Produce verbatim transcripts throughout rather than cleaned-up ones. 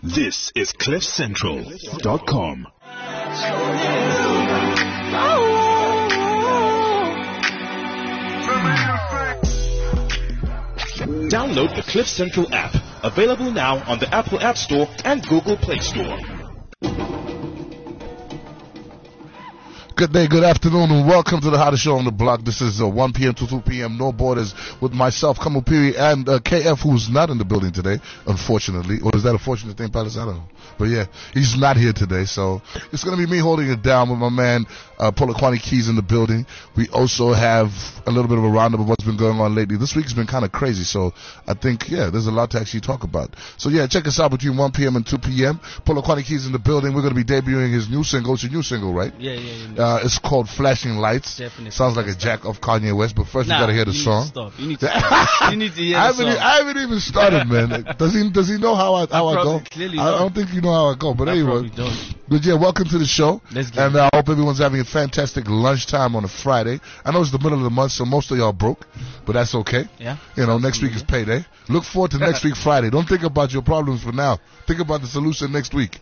This is cliff central dot com. Download the Cliff Central app, available now on the Apple App Store and Google Play Store. Good day, good afternoon, and welcome to the hottest show on the block. This is uh, one p.m. to two p.m. No Borders with myself, Kamupiri, and uh, K F, who's not in the building today, unfortunately. Or is that a fortunate thing, Palace? I don't know. But yeah, he's not here today, so it's going to be me holding it down with my man, uh, Polokwane Keys in the building. We also have a little bit of a roundup of what's been going on lately. This week's been kind of crazy, so I think, yeah, there's a lot to actually talk about. So yeah, check us out between one p.m. and two p.m. Polokwane Keys in the building. We're going to be debuting his new single. It's your new single, right? Yeah, yeah, yeah. Uh, it's called Flashing Lights. Definitely. Sounds like a jack of Kanye West, but first nah, you gotta hear the you song. Need to stop. You need to stop. You need to hear I the haven't, song. I haven't even started, man. Does he? Does he know how I how I, I go? Clearly I, I don't think you know how I go, but I anyway. don't. But yeah, welcome to the show. Let's get and uh, I hope everyone's having a fantastic lunchtime on a Friday. I know it's the middle of the month, so most of y'all broke, but that's okay. Yeah. You know, next week is payday. Look forward to next week Friday. Don't think about your problems for now. Think about the solution next week.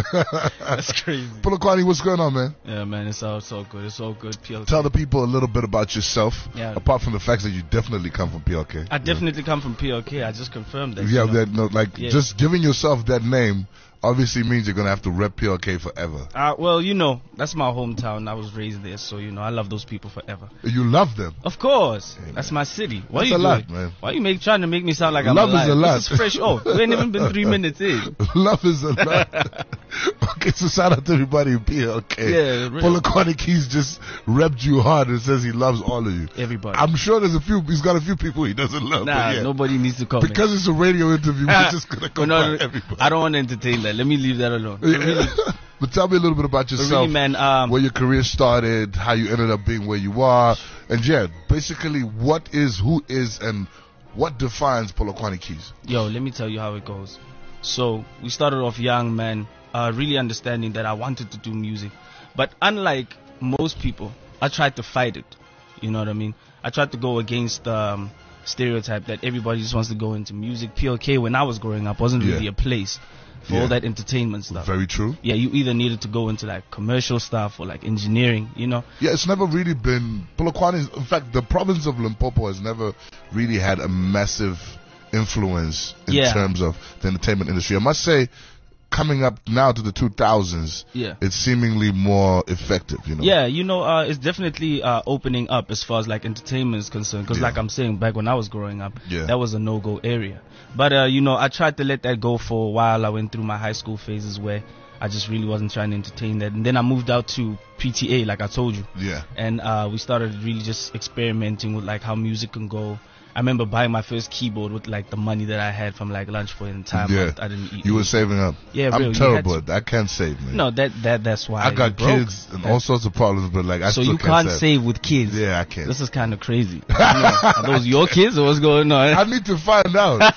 That's crazy. Polokwane, what's going on, man? Yeah, man, it's all, it's all good. It's all good. P L K. Tell the people a little bit about yourself. Yeah. Apart from the fact that you definitely come from P L K. I definitely yeah. come from P L K. I just confirmed that. Yeah, you know? that no, like yeah. just giving yourself that name obviously means you're gonna have to rep P L K forever. Uh, well, you know, that's my hometown. I was raised there, so you know, I love those people forever. You love them, of course. Hey, that's my city. What that's are you a lot, doing? man. Why are you make, trying to make me sound like I'm love alive? is a lot. This is fresh. Oh, we ain't even been three minutes in. Love is a lot. Okay, so shout out to everybody in P L K. Yeah, really. Polokwane Keys just repped you hard and says he loves all of you. Everybody. I'm sure there's a few. He's got a few people he doesn't love. Nah, but yeah. nobody needs to come because in. It's a radio interview. We're just gonna come no, by everybody. I don't want to entertain that. Let me leave that alone. Yeah. But tell me a little bit about yourself, really, man, um, where your career started, how you ended up being where you are, and yeah, basically what is, who is, and what defines Polokwane Keys. Yo, let me tell you how it goes. So we started off young, man, uh, really understanding that I wanted to do music, but unlike most people, I tried to fight it. You know what I mean? I tried to go against the um, stereotype that everybody just wants to go into music. P L K, when I was growing up, wasn't really yeah. a place for yeah. all that entertainment stuff. Very true. Yeah, you either needed to go into like commercial stuff or like engineering, you know? Yeah, it's never really been, Polokwane is, in fact, the province of Limpopo has never really had a massive influence in yeah. terms of the entertainment industry. I must say, coming up now to the two thousands, yeah. it's seemingly more effective, you know? Yeah, you know, uh, it's definitely uh, opening up as far as like entertainment is concerned. Because yeah. like I'm saying, back when I was growing up, yeah. that was a no-go area. But, uh, you know, I tried to let that go for a while. I went through my high school phases where I just really wasn't trying to entertain that. And then I moved out to P T A, like I told you. Yeah. And uh, we started really just experimenting with like how music can go. I remember buying my first keyboard with like the money that I had from like lunch for the time yeah. I, I didn't eat. You were saving up. Yeah, I'm real. terrible at that. I can't save, man. No, that that that's why I got kids and all sorts of problems, but like I so still you can't, can't save. save with kids. Yeah, I can't. This is kind of crazy. You know, are those your kids or what's going on? I need to find out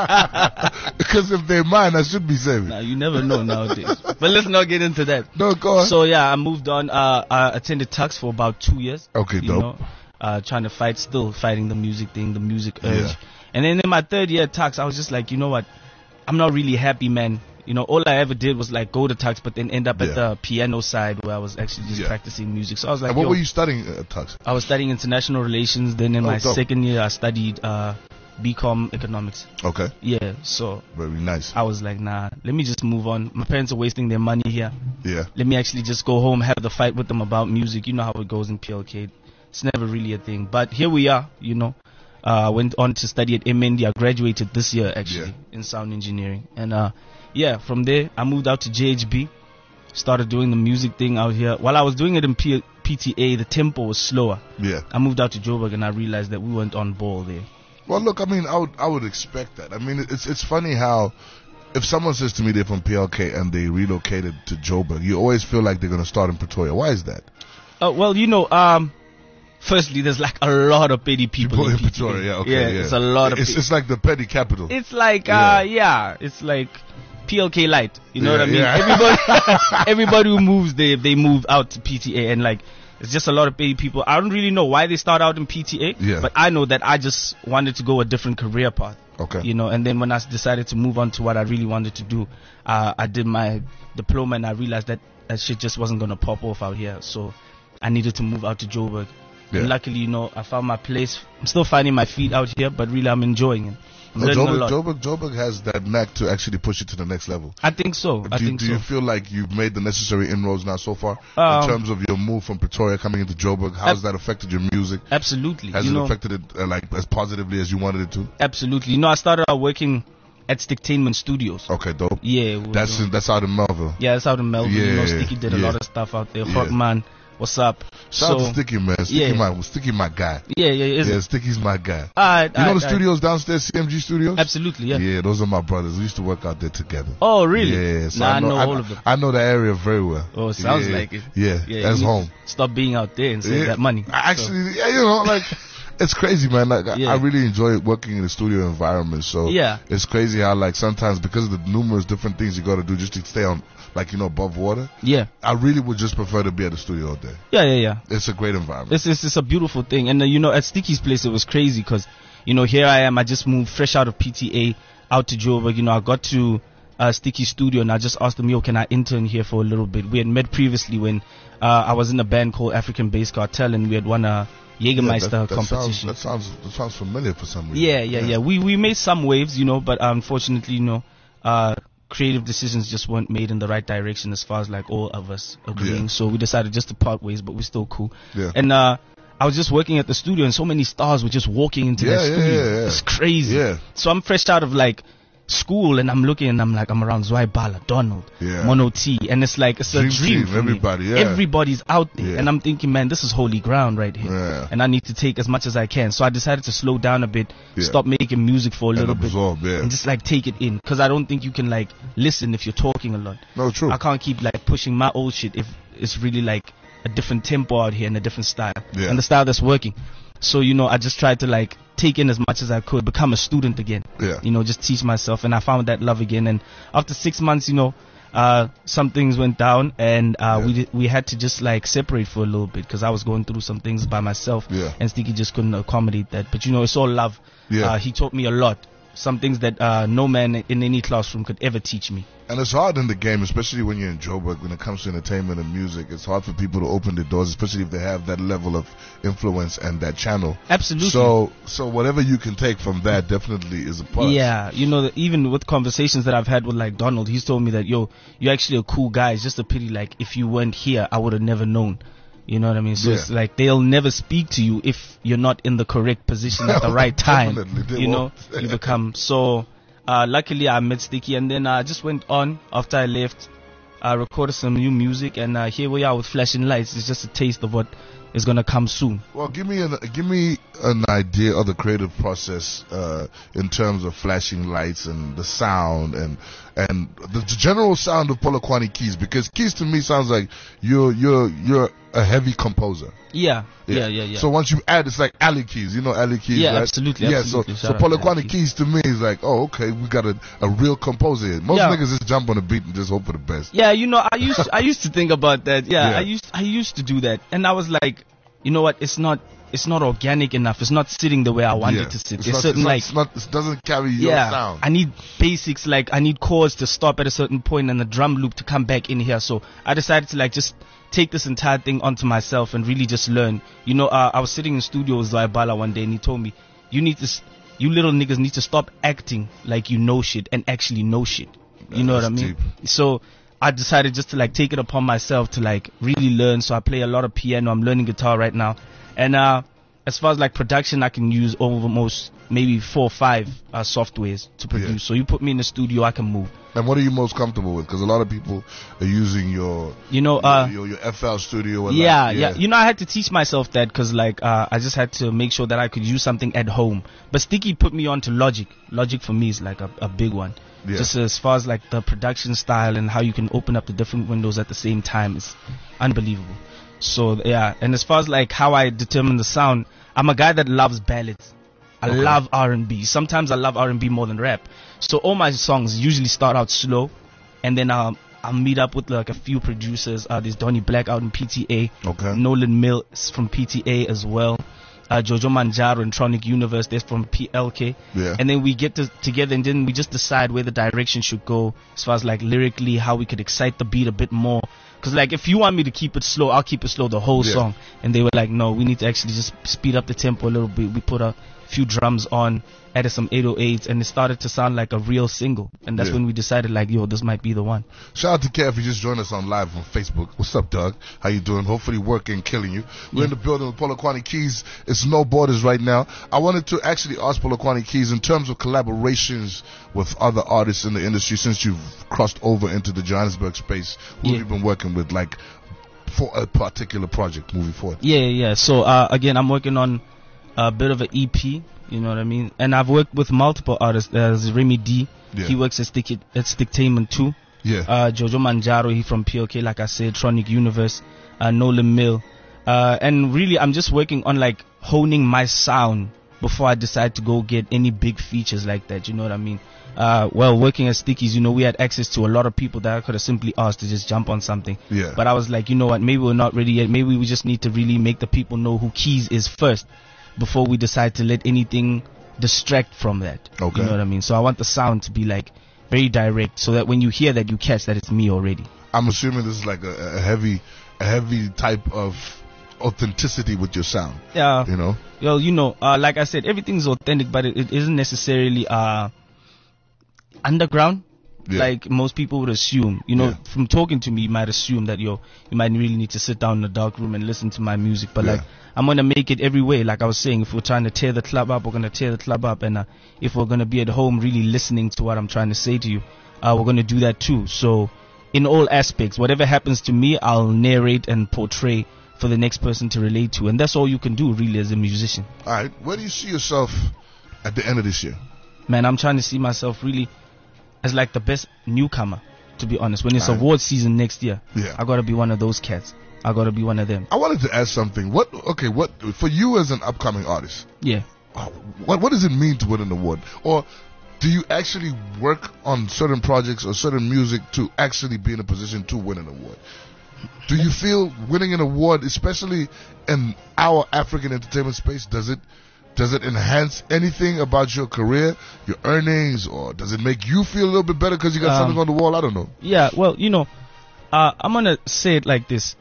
because if they're mine, I should be saving. Nah, you never know nowadays. But let's not get into that. No, go on. So yeah, I moved on. Uh, I attended Tux for about two years. Okay, you dope. Know, uh, trying to fight, still fighting the music thing, the music urge. Yeah. And then in my third year at Tux, I was just like, you know what? I'm not really happy, man. You know, all I ever did was like go to Tux, but then end up Yeah. at the piano side where I was actually just Yeah. practicing music. So I was like, and what yo, were you studying at Tux? I was studying international relations. Then in Oh, my dope. second year, I studied uh, B Com economics. Okay. Yeah, so Very nice. I was like, nah, let me just move on. My parents are wasting their money here. Yeah. Let me actually just go home, have the fight with them about music. You know how it goes in P L K. It's never really a thing. But here we are, you know. I uh, went on to study at M N D. I graduated this year, actually, Yeah. in sound engineering. And, uh, yeah, from there, I moved out to J H B. Started doing the music thing out here. While I was doing it in P- PTA, the tempo was slower. Yeah. I moved out to Joburg, and I realized that we weren't on ball there. Well, look, I mean, I would, I would expect that. I mean, it's, it's funny how if someone says to me they're from P L K and they relocated to Joburg, you always feel like they're going to start in Pretoria. Why is that? Uh, well, you know, um, firstly, there's like a lot of petty people, People in in P T A. Pretoria, yeah, okay, yeah, yeah. it's a lot of. It's, pe- it's like the petty capital. It's like, Yeah. uh, yeah, it's like P L K light. You know Yeah, what I mean? yeah. Everybody, everybody who moves there, they move out to P T A, and like, it's just a lot of petty people. I don't really know why they start out in P T A, Yeah. but I know that I just wanted to go a different career path. Okay. You know, and then when I s- decided to move on to what I really wanted to do, uh, I did my diploma and I realized that that shit just wasn't gonna pop off out here. So I needed to move out to Joburg. Yeah. And luckily, you know, I found my place. I'm still finding my feet out here, but really I'm enjoying it. I'm No, learning a Joburg, lot. Joburg, Joburg has that knack to actually push you to the next level. I think so. I do you, think do so. you feel like you've made the necessary inroads now so far Um, in terms of your move from Pretoria coming into Joburg? How's that affected your music? Absolutely. Has you it know, affected it uh, like as positively as you wanted it to? absolutely. You know, I started out working at Sticktainment Studios. Okay, dope. Yeah. we were That's doing- in, that's out in Melville. yeah, it's out in Melbourne. you know, Yeah, Sticky did a yeah. lot of stuff out there. Yeah. Hot man, what's up? Shout so, out to Sticky, man. Sticky, yeah. my Sticky, my guy. Yeah, yeah, is Yeah, it? Sticky's my guy. Alright, You know alright, the alright. studios downstairs, C M G Studios? Absolutely, yeah. Yeah, those are my brothers. We used to work out there together. Oh, really? Yeah, so nah, I know, I, all of them. I know the area very well. Oh, sounds Yeah, like it. Yeah, Yeah, that's you need home. to Stop being out there and save Yeah. that money. I Actually, yeah, you know, like it's crazy, man. Like I- Yeah. I really enjoy working in a studio environment. So Yeah. it's crazy how like sometimes because of the numerous different things you got to do just to stay on, like you know, above water. Yeah, I really would just prefer to be at the studio all day. yeah, yeah, yeah. It's a great environment. It's, it's, it's a beautiful thing. And, uh, you know, at Sticky's place, it was crazy because, you know, here I am. I just moved fresh out of P T A out to Joburg. You know, I got to uh, Sticky's studio and I just asked them, yo, can I intern here for a little bit? We had met previously when uh, I was in a band called African Bass Cartel and we had won a Yeah, Jägermeister that, that competition. Sounds, that sounds that sounds familiar for some reason. Yeah, yeah, yeah. We we made some waves, you know, but unfortunately, you know, uh, creative decisions just weren't made in the right direction as far as like all of us agreeing. Yeah. So we decided just to part ways, but we're still cool. Yeah. And uh, I was just working at the studio, and so many stars were just walking into Yeah, that yeah, studio. yeah, yeah. It's crazy. Yeah. So I'm fresh out of like school, and I'm looking, and I'm like, I'm around Zwei Bala, Donald, Yeah. Mono T, and it's like it's Dream a dream team, for everybody, me. yeah. Everybody's out there, Yeah. and I'm thinking, man, this is holy ground right here, Yeah. and I need to take as much as I can. So I decided to slow down a bit, Yeah. stop making music for a And little bit, absorb, yeah. and just like take it in, because I don't think you can like listen if you're talking a lot. No, true. I can't keep like pushing my old shit if it's really like a different tempo out here and a different style, Yeah. and the style that's working. So, you know, I just tried to like take in as much as I could, become a student again. Yeah. You know, just teach myself, and I found that love again. And after six months, you know, uh, some things went down, and uh, Yeah. we di- we had to just like separate for a little bit because I was going through some things by myself, Yeah. and Sticky just couldn't accommodate that. But you know, it's all love. Yeah. Uh, he taught me a lot. Some things that uh, no man in any classroom could ever teach me. And it's hard in the game, especially when you're in Joburg, when it comes to entertainment and music. It's hard for people to open the doors, especially if they have that level of influence and that channel. Absolutely. So, so whatever you can take from that definitely is a plus. Yeah, you know, that even with conversations that I've had with like Donald, he's told me that, yo, you're actually a cool guy. It's just a pity, like, if you weren't here, I would have never known. You know what I mean? So Yeah. it's like they'll never speak to you if you're not in the correct position at the right time. Definitely, they You know, won't. you become so. Uh, luckily, I met Sticky, and then I just went on after I left. I recorded some new music, and uh, here we are with Flashing Lights. It's just a taste of what is gonna come soon. Well, give me an give me an idea of the creative process uh, in terms of flashing lights and the sound and and the, the general sound of Polokwane Keys, because Keys to me sounds like you're you're you're a heavy composer. Yeah, yeah, yeah, yeah. So once you add, it's like Ali Keys. You know Ali Keys, Yeah, right? absolutely, Yeah, absolutely. so Shout so out to Ali Polokwane Keys. Keys to me is like, oh, okay, we got a, a real composer here. Most Yeah. niggas just jump on the beat and just hope for the best. Yeah, you know, I used I used to think about that. Yeah, Yeah. I used I used to do that, and I was like, you know what? It's not it's not organic enough. It's not sitting the way I want Yeah. it to sit. It's It's not, certain it's not, like it's not, it doesn't carry your yeah, sound. I need basics, like I need chords to stop at a certain point and the drum loop to come back in here. So I decided to like just take this entire thing onto myself and really just learn. You know, uh, I was sitting in studio with Zaibala one day and he told me, you need to, s- you little niggas need to stop acting like you know shit and actually know shit. You know what I That's mean? deep. So I decided just to like take it upon myself to like really learn. So I play a lot of piano. I'm learning guitar right now. And uh, as far as like production, I can use almost maybe four or five uh, softwares to produce. Yeah. So you put me in the studio, I can move. And what are you most comfortable with? Because a lot of people are using your, You know, uh, your, your F L Studio. And yeah, like, yeah. You know, I had to teach myself that because, like, uh, I just had to make sure that I could use something at home. But Sticky put me on to Logic. Logic for me is like a, a big one. Yeah. Just as far as like the production style and how you can open up the different windows at the same time is unbelievable. So yeah, and as far as like how I determine the sound, I'm a guy that loves ballads. I Okay. love R and B. Sometimes I love R and B more than rap. So all my songs usually start out slow, and then I'll, I'll meet up with like a few producers. Uh, there's Donnie Black out in P T A. Okay. Nolan Mills from P T A as well. uh, Jojo Manjaro and Tronic Universe. They're from P L K. Yeah. And then we get to, together and then we just decide where the direction should go as far as like lyrically, how we could excite the beat a bit more. Because like if you want me to keep it slow, I'll keep it slow the whole Yeah. song. And they were like, no, we need to actually just speed up the tempo a little bit. We put a few drums on, added some eight oh eights, and it started to sound like a real single. And that's Yeah. when we decided like, yo, this might be the one. Shout out to Kev, you just joined us on live on Facebook. What's up, Doug? How you doing? Hopefully working, killing you. We're Yeah. in the building with Polokwane Keys. It's No Borders right now. I wanted to actually ask Polokwane Keys in terms of collaborations with other artists in the industry since you've crossed over into the Johannesburg space. Who Yeah. have you been working with, like, for a particular project moving forward? Yeah, yeah. So uh, again, I'm working on a bit of an E P. You know what I mean? And I've worked with multiple artists. There's Remy D. Yeah. He works at Stick at Sticktainment too. Yeah. Uh, Jojo Manjaro, he from P L K, like I said. Tronic Universe. Uh, Nolan Mill. Uh, and really, I'm just working on like honing my sound before I decide to go get any big features like that. You know what I mean? Uh, well, working at Stickies, you know, we had access to a lot of people that I could have simply asked to just jump on something. Yeah. But I was like, you know what? Maybe we're not ready yet. Maybe we just need to really make the people know who Keys is first before we decide to let anything distract from that. Okay. You know what I mean? So I want the sound to be like very direct so that when you hear that, you catch that it's me already. I'm assuming this is like a, a heavy, a heavy type of authenticity with your sound. Yeah. You know? Well, you know, uh, like I said, everything's authentic, but it, it isn't necessarily uh, underground. Yeah. Like most people would assume, you know, Yeah. from talking to me, you might assume that, yo, you might really need to sit down in a dark room and listen to my music. But Yeah. like, I'm going to make it every way. Like I was saying, if we're trying to tear the club up, we're going to tear the club up. And uh, if we're going to be at home really listening to what I'm trying to say to you, uh, we're going to do that too. So in all aspects, whatever happens to me, I'll narrate and portray for the next person to relate to. And that's all you can do really as a musician. All right. Where do you see yourself at the end of this year? Man, I'm trying to see myself really as like the best newcomer, to be honest. When it's Aye. award season next year, Yeah. I gotta be one of those cats. I gotta be one of them. I wanted to ask something. What? Okay. What for you as an upcoming artist? Yeah. uh, What What does it mean to win an award? Or do you actually work on certain projects or certain music to actually be in a position to win an award? Do you feel winning an award, especially in our African entertainment space, does it does it enhance anything about your career, your earnings, or does it make you feel a little bit better because you got Um, something on the wall? I don't know. Yeah, well, you know, uh, I'm gonna say it like this.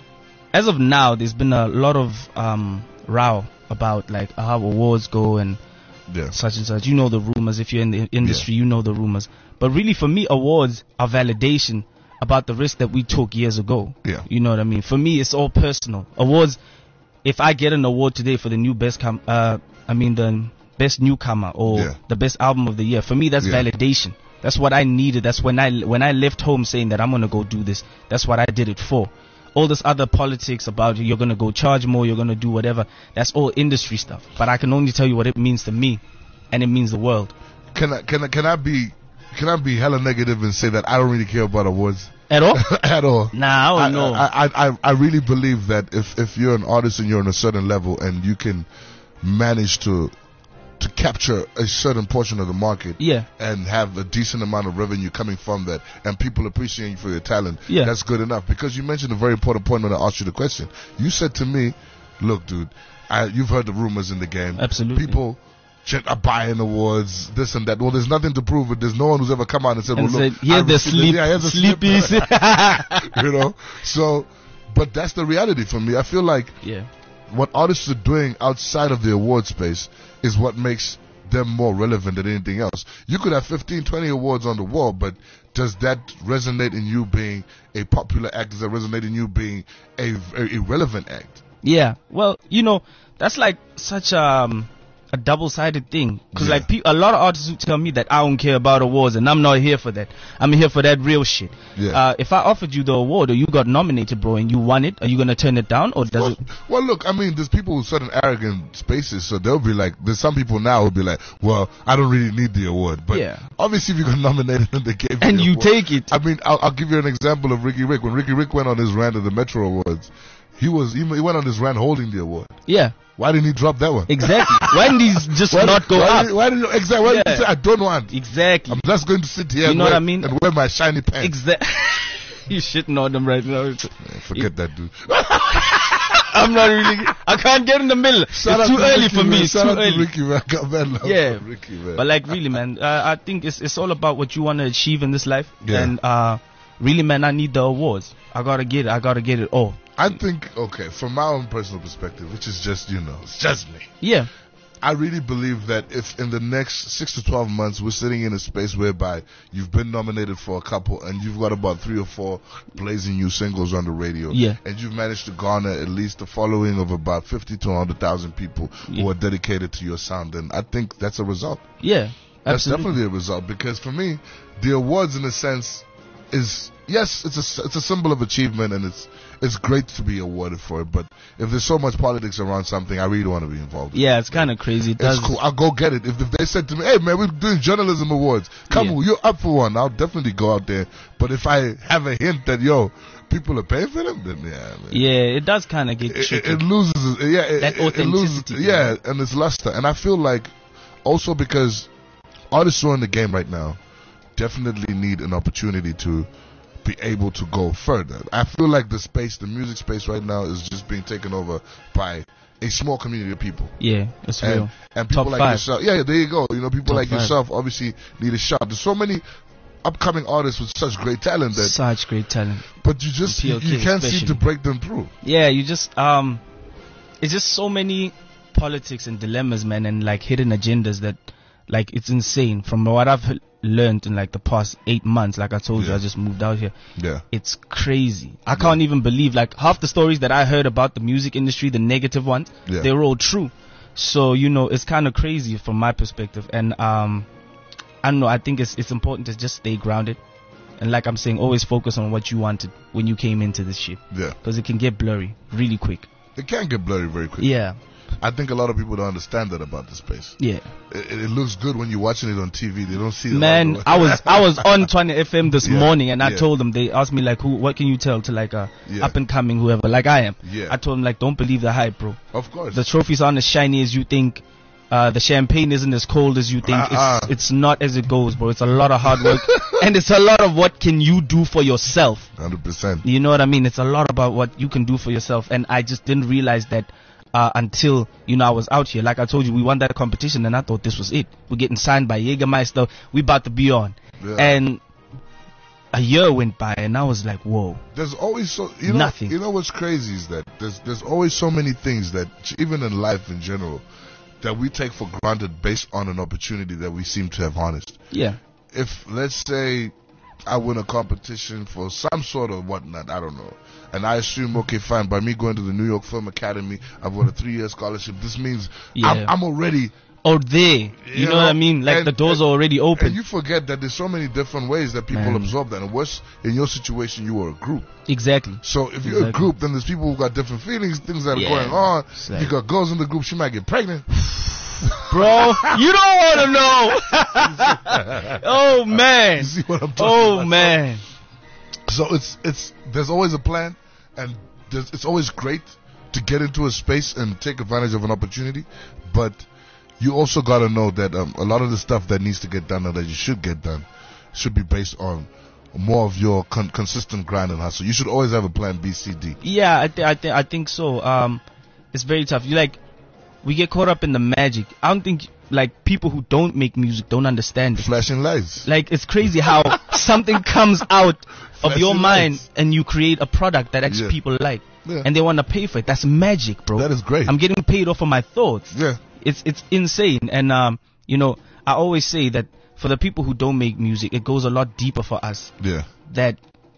As of now, there's been a lot of um, row about like how awards go and Yeah. such and such. You know the rumors. If you're in the industry, you know the rumors. But really, for me, awards are validation about the risk that we took years ago. Yeah. You know what I mean? For me, it's all personal. Awards, if I get an award today for the new best, com- uh, I mean the best newcomer or Yeah. the best album of the year, for me, that's Yeah. validation. That's what I needed. That's when I when I left home saying that I'm gonna go do this. That's what I did it for. All this other politics about you're gonna go charge more, you're gonna do whatever. That's all industry stuff. But I can only tell you what it means to me, and it means the world. Can I can I can I be can I be hella negative and say that I don't really care about awards At all? at all? Nah, I I, don't know. I, I, I, I really believe that if, if you're an artist and you're on a certain level and you can manage to to capture a certain portion of the market Yeah. and have a decent amount of revenue coming from that and people appreciating you for your talent, Yeah. that's good enough. Because you mentioned a very important point when I asked you the question. You said to me, look, dude, I, you've heard the rumors in the game. Absolutely. People ch- are buying awards, this and that. Well, there's nothing to prove it. There's no one who's ever come out and said, And well, look, said, here's I the received sleep, yeah, here's the slip." sleepies. You know? So, but that's the reality for me. I feel like Yeah. what artists are doing outside of the award space is what makes them more relevant than anything else. You could have fifteen, twenty awards on the wall, but does that resonate in you being a popular act? Does that resonate in you being a, a irrelevant act? Yeah. Well, you know, that's like such um a double-sided thing. Because Yeah. like pe- a lot of artists who tell me that I don't care about awards and I'm not here for that. I'm here for that real shit. Yeah. Uh, if I offered you the award or you got nominated, bro, and you won it, are you gonna turn it down or does Well, it? well, look, I mean, there's people with certain arrogant spaces, so they'll be like, there's some people now who'll be like, well, I don't really need the award. But Yeah. obviously, if you got nominated and they gave you And the you award- take it. I mean, I'll, I'll give you an example of Ricky Rick. When Ricky Rick went on his rant at the Metro Awards, he was he, he went on his rant holding the award. Yeah. Why didn't he drop that one? Exactly. Why didn't these just Why not did- go why up? Did, why did you, exactly? Why did Yeah. you say I don't want? Exactly. I'm just going to sit here You and, know wear, what I mean? and wear my shiny pants. Exactly. You shitting on them right now. Man, forget that, dude. I'm not really. I can't get in the middle. Shout it's out too to early Ricky, for me. man. It's Shout too out early. to Ricky, man. I got mad love Yeah. for Ricky, man. But like really, man, uh, I think it's it's all about what you want to achieve in this life. Yeah. And uh, really, man, I need the awards. I gotta get it. I gotta get it all. I think, okay, from my own personal perspective, which is just, you know, it's just me. Yeah. I really believe that if in the next six to twelve months we're sitting in a space whereby you've been nominated for a couple and you've got about three or four blazing new singles on the radio, Yeah. and you've managed to garner at least a following of about fifty to one hundred thousand people Yeah. who are dedicated to your sound, then I think that's a result. Yeah. That's Absolutely. definitely a result, because for me, the awards in a sense is, yes, it's a, it's a symbol of achievement, and it's it's great to be awarded for it, but if there's so much politics around something, I really don't want to be involved in. Yeah, it's kind of crazy. It does. It's cool. I'll go get it. If, if they said to me, hey, man, we're doing journalism awards. Come Yeah. on, you're up for one. I'll definitely go out there. But if I have a hint that, yo, people are paying for them, then yeah, man. Yeah, it does kind of get It, tricky. it, it loses, yeah, it, That it, it loses, authenticity, yeah, and it's luster. And I feel like also because artists who are in the game right now definitely need an opportunity to be able to go further. I feel like the space, the music space right now is just being taken over by a small community of people. Yeah, it's real. And, and people Top like five. yourself, yeah, yeah, there you go. You know, people Top like five. yourself obviously need a shot. There's so many upcoming artists with such great talent that, Such great talent. but you just you, P L K you can't seem to especially. break them through. Yeah, you just um, it's just so many politics and dilemmas, man, and like hidden agendas that, like, it's insane. From what I've h- learned in like the past eight months, like I told you, Yeah. I just moved out here. Yeah, It's crazy. I can't even believe, like, half the stories that I heard about the music industry, the negative ones, Yeah. they were all true. So, you know, it's kind of crazy from my perspective. And um, I don't know, I think it's it's important to just stay grounded. And like I'm saying, always focus on what you wanted when you came into this shit. yeah. Because it can get blurry really quick. It can get blurry very quickly. Yeah, I think a lot of people don't understand that about the space. yeah. It, it looks good when you're watching it on T V. They don't see it. Man, I was I was on twenty F M this Yeah, morning, and I yeah. told them, they asked me like, who, what can you tell to like a Yeah. up and coming whoever, like I am. Yeah. I told them like, don't believe the hype, bro. Of course. The trophies aren't as shiny as you think. Uh, the champagne isn't as cold as you think. Uh-uh. It's it's not as it goes, bro. It's a lot of hard work, and it's a lot of what can you do for yourself. one hundred percent. You know what I mean? It's a lot about what you can do for yourself, and I just didn't realize that uh, until, you know, I was out here. Like I told you, we won that competition, and I thought this was it. We're getting signed by Jägermeister. We about to be on, Yeah. and a year went by, and I was like, whoa. There's always so you know Nothing. you know what's crazy is that there's there's always so many things that even in life in general that we take for granted based on an opportunity that we seem to have harnessed. Yeah, If let's say I win a competition for some sort of whatnot, I don't know, and I assume, okay, fine, by me going to the New York Film Academy, I've won a three-year scholarship. This means Yeah. I'm, I'm already. or there. You, You know, what I know, mean? Like and- the doors and- are already open. And you forget that there's so many different ways that people Man. absorb that. And worse, in your situation, you were a group. Exactly. So if you're a Exactly. group, then there's people who got different feelings, things that are Yeah. going on. It's like- You got girls in the group, she might get pregnant. Bro, you don't want to know. Oh man. You see what I'm talking Oh about? man. So it's it's there's always a plan, and there's, it's always great to get into a space and take advantage of an opportunity, but you also got to know that um, a lot of the stuff that needs to get done or that you should get done should be based on more of your con- consistent grind and hustle. You should always have a plan B, C, D. Yeah, I think I think I think so. Um, it's very tough. You like, we get caught up in the magic. I don't think like people who don't make music don't understand it. Flashing lights. Like it's crazy how something comes out of your Flashing mind lights. and you create a product that actually Yeah. people like, Yeah. and they want to pay for it. That's magic, bro. That is great. I'm getting paid off of my thoughts. Yeah. It's it's insane. And um, you know, I always say that for the people who don't make music, it goes a lot deeper for us. Yeah. That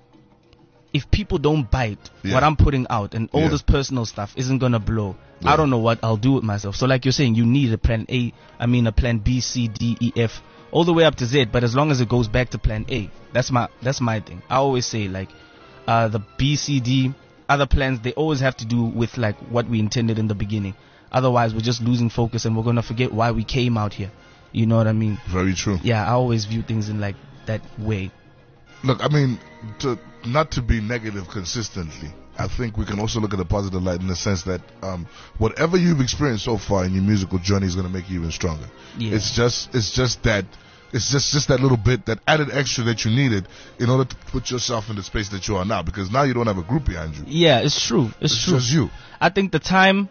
if people don't bite Yeah. what I'm putting out and all Yeah. this personal stuff isn't gonna blow, Yeah. I don't know what I'll do with myself. So like you're saying, you need a plan A, I mean a plan B, C, D, E, F, all the way up to Z, but as long as it goes back to plan A, that's my that's my thing. I always say like uh the B, C, D, other plans, they always have to do with like what we intended in the beginning. Otherwise we're just losing focus and we're gonna forget why we came out here. You know what I mean? Very true. Yeah, I always view things in like that way. Look, I mean, to not to be negative consistently, I think we can also look at the positive light in the sense that um, whatever you've experienced so far in your musical journey is going to make you even stronger. Yeah. It's just, it's just that It's just, just that little bit, that added extra that you needed in order to put yourself in the space that you are now. Because now you don't have a group behind you. Yeah, it's true. It's, It's true. just you. I think the time,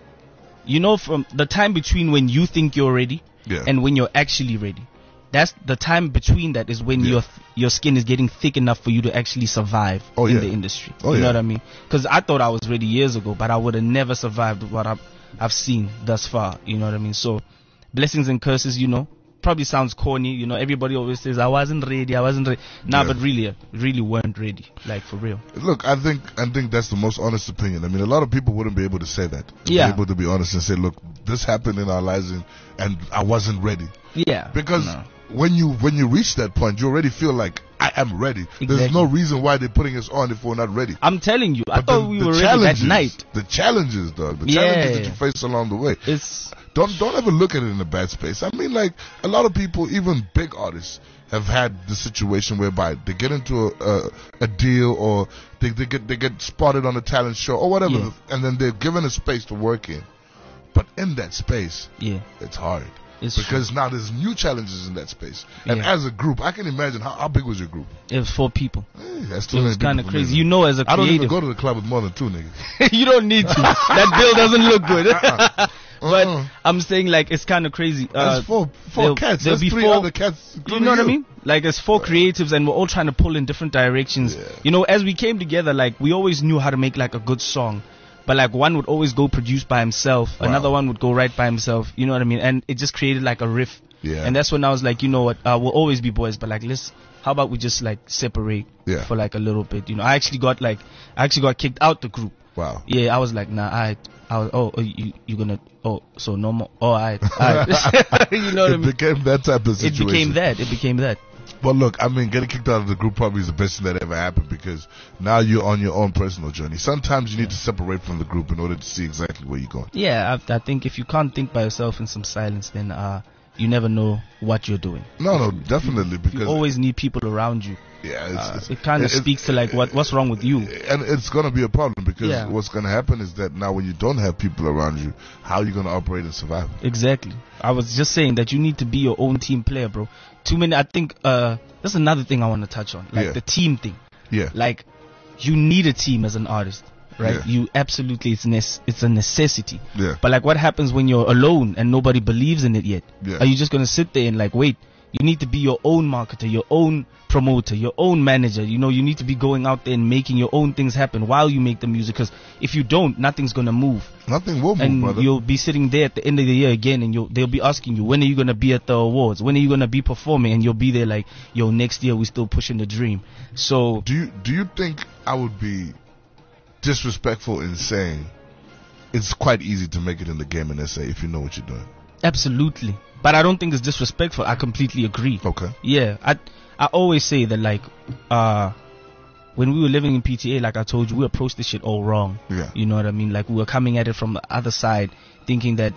you know, from the time between when you think you're ready Yeah. and when you're actually ready, that's the time between that is when Yeah. your your skin is getting thick enough for you to actually survive Oh, in yeah. the industry. Oh, you know yeah. what I mean? Because I thought I was ready years ago, but I would have never survived what I've, I've seen thus far. You know what I mean? So, blessings and curses, you know, probably sounds corny. You know, everybody always says, I wasn't ready, I wasn't ready. Nah, Yeah. but really, really weren't ready. Like, for real. Look, I think I think that's the most honest opinion. I mean, a lot of people wouldn't be able to say that. They'd Yeah. Be able to be honest and say, look, this happened in our lives and, and I wasn't ready. Yeah. Because No. when you when you reach that point, you already feel like, I am ready. There's Exactly. no reason why they're putting us on if we're not ready. I'm telling you, I But thought the- we the were ready that challenges- night. The challenges, dog. The Yeah. challenges that you face along the way. It's Don't don't ever look at it in a bad space. I mean, like, a lot of people, even big artists, have had the situation whereby they get into a a, a deal or they, they get they get spotted on a talent show or whatever, Yeah. and then they're given a space to work in. But in that space, yeah. it's hard. It's Because now there's new challenges in that space. And Yeah. as a group, I can imagine, how, how big was your group? It was four people. Hey, that's It too was many kind of people for me, crazy. man. You know, as a I don't even creative, go to the club with more than two niggas. you don't need to. That bill doesn't look good. Uh-uh. But Uh-uh. I'm saying, like, it's kind of crazy. Uh, That's four, four there'll- cats. there'll That's be three four- other cats. you including know what I mean? Like, it's four creatives, and we're all trying to pull in different directions. Yeah. You know, as we came together, like, we always knew how to make like a good song. But like, one would always go produce by himself, Wow. another one would go write by himself. You know what I mean? And it just created like a riff. Yeah. And that's when I was like, you know what? Uh, we'll always be boys, but like, let's. How about we just like separate Yeah. for like a little bit? You know, I actually got like, I actually got kicked out the group. Wow. Yeah, I was like, nah, I, I was, oh, oh, you, you gonna, oh, so no more, oh, I, I, you know what I It mean? became that type of It situation. became that. It became that. But look, I mean, getting kicked out of the group probably is the best thing that ever happened because now you're on your own personal journey. Sometimes you need to separate from the group in order to see exactly where you're going. Yeah, I, I think if you can't think by yourself in some silence, then uh, you never know what you're doing. No, no, definitely because You always need people around you. yeah, it's, Uh, it's, it kind of it- speaks to like what what's wrong with you. and it's gonna be a problem because Yeah. what's gonna happen is that now when you don't have people around you, how are you gonna operate and survive? Exactly. I was just saying that you need to be your own team player, bro. Too many. I think uh, that's another thing I want to touch on, like Yeah. the team thing. Yeah, Like, you need a team as an artist, right? Yeah. You absolutely, it's nec- it's a necessity. yeah, But like, what happens when you're alone and nobody believes in it yet? Yeah. Are you just gonna sit there and like wait? You need to be your own marketer, your own promoter, your own manager. You know, you need to be going out there and making your own things happen while you make the music. Because if you don't, nothing's gonna move, nothing will move, and brother. you'll be sitting there at the end of the year again, and you'll they'll be asking you, when are you gonna be at the awards? When are you gonna be performing? And you'll be there like, yo, next year we still pushing the dream. So Do you do you think I would be disrespectful in saying it's quite easy to make it in the game in S A if you know what you're doing? absolutely, but I don't think it's disrespectful. I completely agree. Okay. Yeah, I I always say that like uh when we were living in P T A, like I told you, we approached this shit all wrong. Yeah. You know what I mean? Like we were coming at it from the other side, thinking that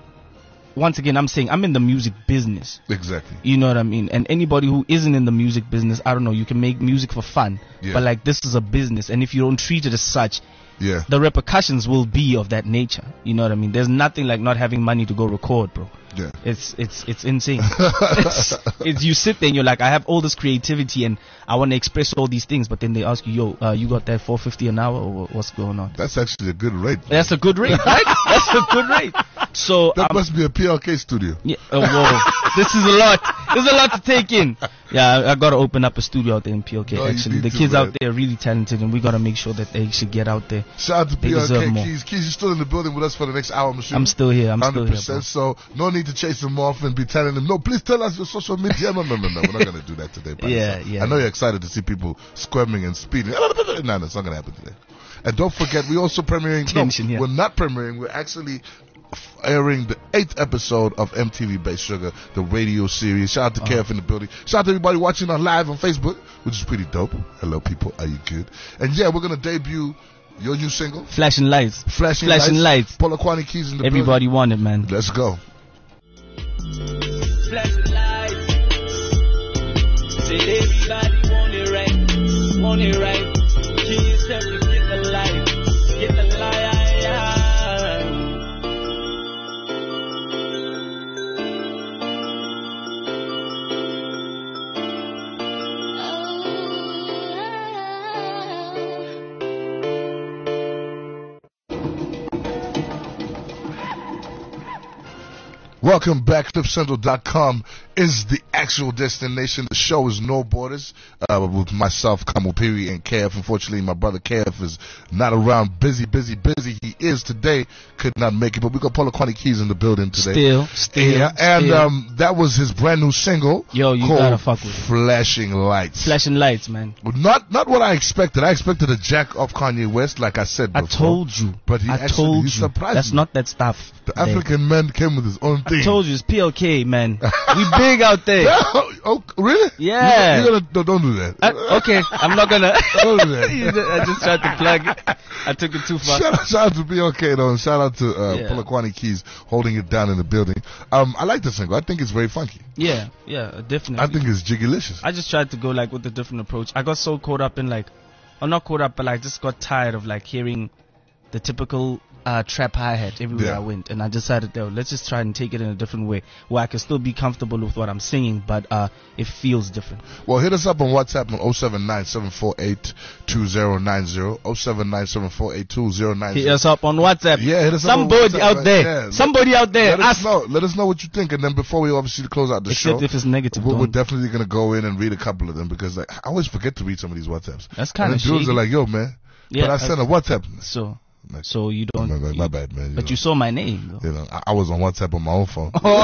once again I'm saying I'm in the music business. Exactly. You know what I mean? And anybody who isn't in the music business, I don't know, you can make music for fun. Yeah. But like this is a business, and if you don't treat it as such, Yeah. the repercussions will be of that nature. You know what I mean? There's nothing like not having money to go record, bro. Yeah. It's it's it's insane. it's, it's you sit there and you're like, I have all this creativity and I want to express all these things, but then they ask you, yo, uh, you got that four fifty an hour, or wha- what's going on? That's actually a good rate. That's a good rate, right? That's a good rate. So That um, must be a P L K studio. yeah, oh, whoa, this is a lot. There's a lot to take in. Yeah, I, I gotta open up a studio out there in P L K. No, you actually, need the to, kids man. out there are really talented, and we gotta make sure that they should get out there. Shout out to They P L deserve K more. Keys. Keys, you're still in the building with us for the next hour, I'm assuming. I'm still here. I'm still one hundred percent. here, bro. So no need to chase them off and be telling them, no, please tell us your social media. No, no, no, no. We're not going to do that today. by Yeah, yourself. yeah. I know you're excited to see people squirming and speeding. No, that's not going to happen today. And don't forget, we're also premiering. Tension, no, yeah. We're not premiering. We're actually airing the eighth episode of M T V Base Sugar, the radio series. Shout out to K F in the building. Shout out to everybody watching on live on Facebook, which is pretty dope. Hello, people. Are you good? And yeah, we're going to debut your new single, Flashing lights. Flashing, Flashing Lights. lights. Polokwane Keys in the Everybody want it, man. building. Let's go. Flashing lights. Said everybody want it right, want it right. Can you step to get the light, get the light? Welcome back. cliff central dot com is the actual destination. The show is No Borders, uh, with myself, Kamupiri, and K F. Unfortunately, my brother K F is not around. Busy, busy, busy. He is today. Could not make it, but we got Polokwane Keys in the building today. Still, still, yeah, and still. um, that was his brand new single. Yo, you called gotta fuck with it. Flashing Lights. Flashing lights, man. Not, not what I expected. I expected a jack off Kanye West, like I said I before. told you. But he I actually told he you. surprised That's me. not that stuff. The Dave. African man came with his own thing. I told you, it's P L K, man. We big out there. Oh, really? Yeah. You're gonna, no, don't do that. I, okay, I'm not gonna. Don't do that. You just- I just tried to plug it. I took it too far. Shout out, shout out to B O K though, and shout out to uh, Yeah. Polokwane Keys holding it down in the building. Um, I like the single. I think it's very funky. Yeah, yeah, definitely. I think it's jiggylicious. I just tried to go like with a different approach. I got so caught up in like, or not caught up, but like just got tired of like hearing the typical uh, trap hi-hat everywhere Yeah. I went, and I decided, though, let's just try and take it in a different way where I can still be comfortable with what I'm singing, but uh, it feels different. Well, hit us up on WhatsApp on oh seven nine, seven four eight, two oh nine oh, oh seven nine, seven four eight, two oh nine Hit oh. us up on WhatsApp. Yeah, hit us up on Somebody WhatsApp, out right? there. Yeah, Somebody out there. Let us Ask. know. Let us know what you think, and then before we obviously close out the Except show, if it's negative. we're, we're don't. definitely gonna go in and read a couple of them because like I always forget to read some of these WhatsApps. That's And kind the of dudes shady. are like, "Yo, man," Yeah, but I sent a WhatsApp. So, Like, so you don't. my, my, my you- bad, man. But know. you saw my name, though. You know, I, I was on WhatsApp on my own phone. Oh.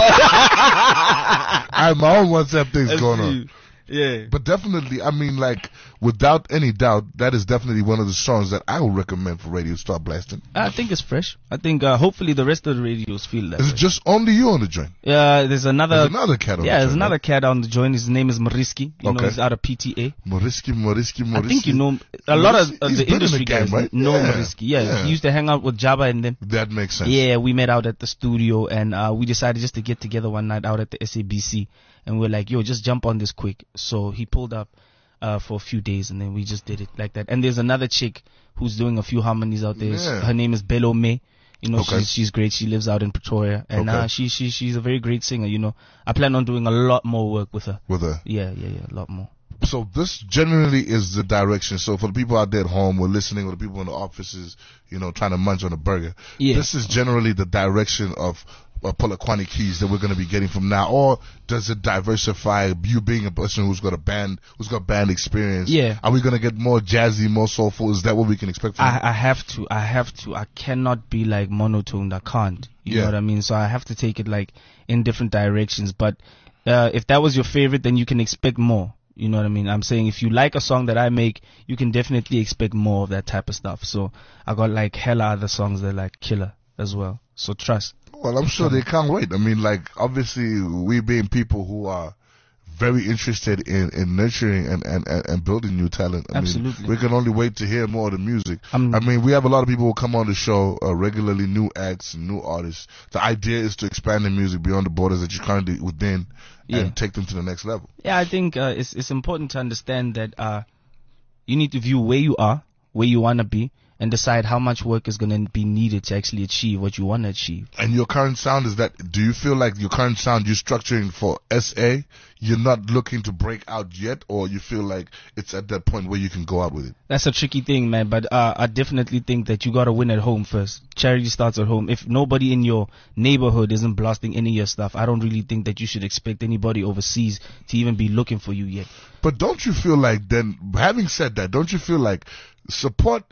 I had my own WhatsApp things That's going on. you. Yeah. But definitely, I mean, like, without any doubt, that is definitely one of the songs that I would recommend for radio to start blasting. I think it's fresh. I think uh, hopefully the rest of the radios feel that. Is way. it just only you on the joint? Yeah, there's another. There's another cat on yeah, the there's joint, another right? cat on the joint. His name is Mariski. You Okay. know, he's out of P T A. Moriski, Moriski, Moriski. I think you know a lot of, Mariski, of he's the been in the industry game, guys right? know Yeah, Mariski. Yeah, yeah. he used to hang out with Jabba and them. That makes sense. Yeah, we met out at the studio, and uh, we decided just to get together one night out at the S A B C, and we're like, yo, just jump on this quick. So he pulled up uh, for a few days, and then we just did it like that. And there's another chick who's doing a few harmonies out there. Yeah. Her name is Bello May. You know, Okay. she's she's great. She lives out in Pretoria, and Okay. uh, she she she's a very great singer. You know, I plan on doing a lot more work with her. With her. Yeah, yeah, yeah, a lot more. So this generally is the direction. So for the people out there at home or listening, or the people in the offices, you know, trying to munch on a burger, Yeah. this is generally the direction of uh, Polokwane Keys that we're going to be getting from now. Or does it diversify? You being a person who's got a band, who's got band experience. Yeah. Are we going to get more jazzy, more soulful? Is that what we can expect from I, you? I have to. I have to. I cannot be like monotoned. I can't. You Yeah. know what I mean? So I have to take it like in different directions. But uh, if that was your favorite, then you can expect more. You know what I mean? I'm saying if you like a song that I make, you can definitely expect more of that type of stuff. So I got like hella other songs that are like killer as well. So trust. Well, I'm sure they can't wait. I mean, like, obviously, we being people who are very interested in, in nurturing and, and, and, and building new talent. I Absolutely. mean, we can only wait to hear more of the music. I'm- I mean, we have a lot of people who come on the show uh, regularly, new acts and new artists. The idea is to expand the music beyond the borders that you're currently within Yeah. and take them to the next level. Yeah, I think uh, it's it's important to understand that uh, you need to view where you are, where you want to be, and decide how much work is going to be needed to actually achieve what you want to achieve. And your current sound is that, do you feel like your current sound you're structuring for S A, you're not looking to break out yet, or you feel like it's at that point where you can go out with it? That's a tricky thing, man. But uh, I definitely think that you got to win at home first. Charity starts at home. If nobody in your neighborhood isn't blasting any of your stuff, I don't really think that you should expect anybody overseas to even be looking for you yet. But don't you feel like then, having said that, don't you feel like support